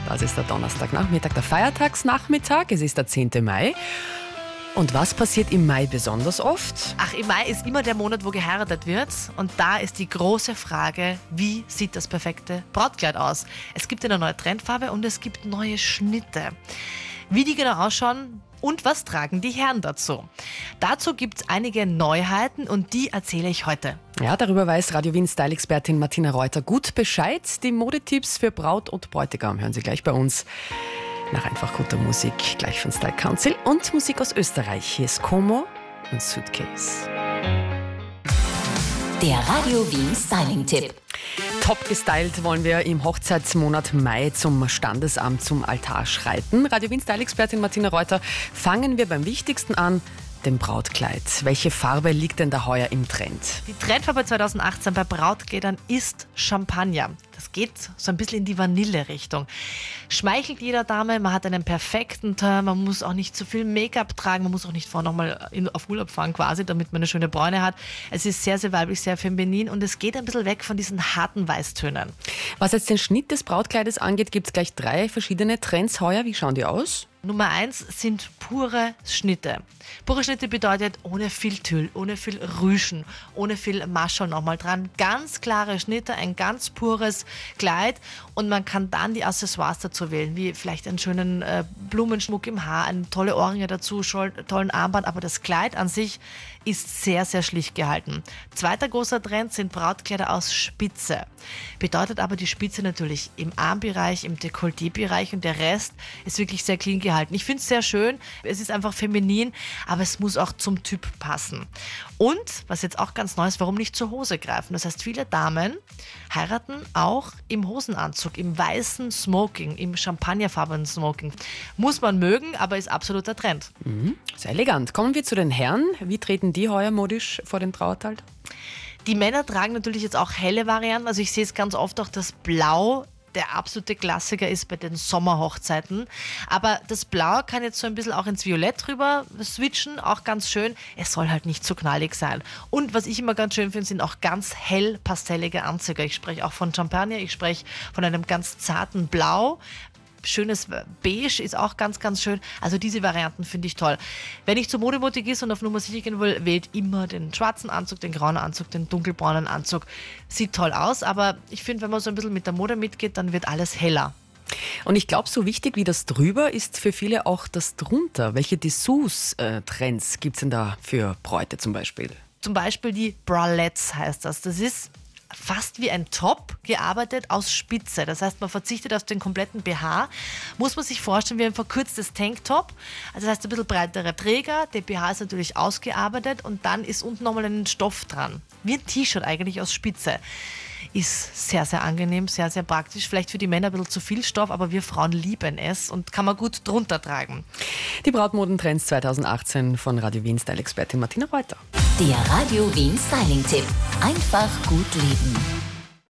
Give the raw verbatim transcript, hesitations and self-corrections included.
Das ist der Donnerstagnachmittag, der Feiertagsnachmittag. Es ist der zehnte Mai. Und was passiert im Mai besonders oft? Ach, im Mai ist immer der Monat, wo geheiratet wird. Und da ist die große Frage, wie sieht das perfekte Brautkleid aus? Es gibt eine neue Trendfarbe und es gibt neue Schnitte. Wie die genau ausschauen und was tragen die Herren dazu? Dazu gibt es einige Neuheiten und die erzähle ich heute. Ja, darüber weiß Radio Wien Style-Expertin Martina Reuter gut Bescheid. Die Modetipps für Braut und Bräutigam hören Sie gleich bei uns. Nach einfach guter Musik, gleich von Style Council und Musik aus Österreich. Hier ist Como und Suitcase. Der Radio Wien Styling-Tipp. Top gestylt wollen wir im Hochzeitsmonat Mai zum Standesamt, zum Altar schreiten. Radio Wien Style-Expertin Martina Reuter, fangen wir beim Wichtigsten an, dem Brautkleid. Welche Farbe liegt denn da heuer im Trend? Die Trendfarbe zweitausendachtzehn bei Brautkleidern ist Champagner. Das geht so ein bisschen in die Vanille-Richtung. Schmeichelt jeder Dame, man hat einen perfekten Teint, man muss auch nicht zu viel Make-up tragen, man muss auch nicht vorher nochmal auf Urlaub fahren quasi, damit man eine schöne Bräune hat. Es ist sehr, sehr weiblich, sehr feminin und es geht ein bisschen weg von diesen harten Weißtönen. Was jetzt den Schnitt des Brautkleides angeht, gibt es gleich drei verschiedene Trends heuer. Wie schauen die aus? Nummer eins sind pure Schnitte. Pure Schnitte bedeutet ohne viel Tüll, ohne viel Rüschen, ohne viel Maschel nochmal dran. Ganz klare Schnitte, ein ganz pures Kleid und man kann dann die Accessoires dazu wählen, wie vielleicht einen schönen äh, Blumenschmuck im Haar, eine tolle Ohrringe dazu, scholl, tollen Armband, aber das Kleid an sich ist sehr, sehr schlicht gehalten. Zweiter großer Trend sind Brautkleider aus Spitze. Bedeutet aber die Spitze natürlich im Armbereich, im Dekolleté-Bereich und der Rest ist wirklich sehr clean gehalten. Ich finde es sehr schön, es ist einfach feminin, aber es muss auch zum Typ passen. Und, was jetzt auch ganz neu ist, warum nicht zur Hose greifen? Das heißt, viele Damen heiraten auch im Hosenanzug, im weißen Smoking, im champagnerfarbenen Smoking. Muss man mögen, aber ist absoluter Trend. Mhm, sehr elegant. Kommen wir zu den Herren. Wie treten die heuer modisch vor den Trauertag? Die Männer tragen natürlich jetzt auch helle Varianten. Also ich sehe es ganz oft auch, das Blau der absolute Klassiker ist bei den Sommerhochzeiten. Aber das Blau kann jetzt so ein bisschen auch ins Violett rüber switchen, auch ganz schön. Es soll halt nicht zu knallig sein. Und was ich immer ganz schön finde, sind auch ganz hell pastellige Anzüge. Ich spreche auch von Champagner, ich spreche von einem ganz zarten Blau. Schönes Beige ist auch ganz, ganz schön. Also diese Varianten finde ich toll. Wenn ich zu modemutig ist und auf Nummer sicher gehen will, wählt immer den schwarzen Anzug, den grauen Anzug, den dunkelbraunen Anzug. Sieht toll aus, aber ich finde, wenn man so ein bisschen mit der Mode mitgeht, dann wird alles heller. Und ich glaube, so wichtig wie das drüber ist für viele auch das drunter. Welche Dessous-Trends gibt es denn da für Bräute zum Beispiel? Zum Beispiel die Bralettes heißt das. Das ist fast wie ein Top gearbeitet aus Spitze. Das heißt, man verzichtet auf den kompletten B H. Muss man sich vorstellen wie ein verkürztes Tanktop. Also das heißt, ein bisschen breiterer Träger. Der B H ist natürlich ausgearbeitet und dann ist unten nochmal ein Stoff dran. Wie ein T-Shirt eigentlich aus Spitze. Ist sehr, sehr angenehm, sehr, sehr praktisch. Vielleicht für die Männer ein bisschen zu viel Stoff, aber wir Frauen lieben es und kann man gut drunter tragen. Die Brautmodentrends zweitausendachtzehn von Radio Wien Style-Expertin Martina Reuter. Der Radio Wien Styling-Tipp. Einfach gut leben.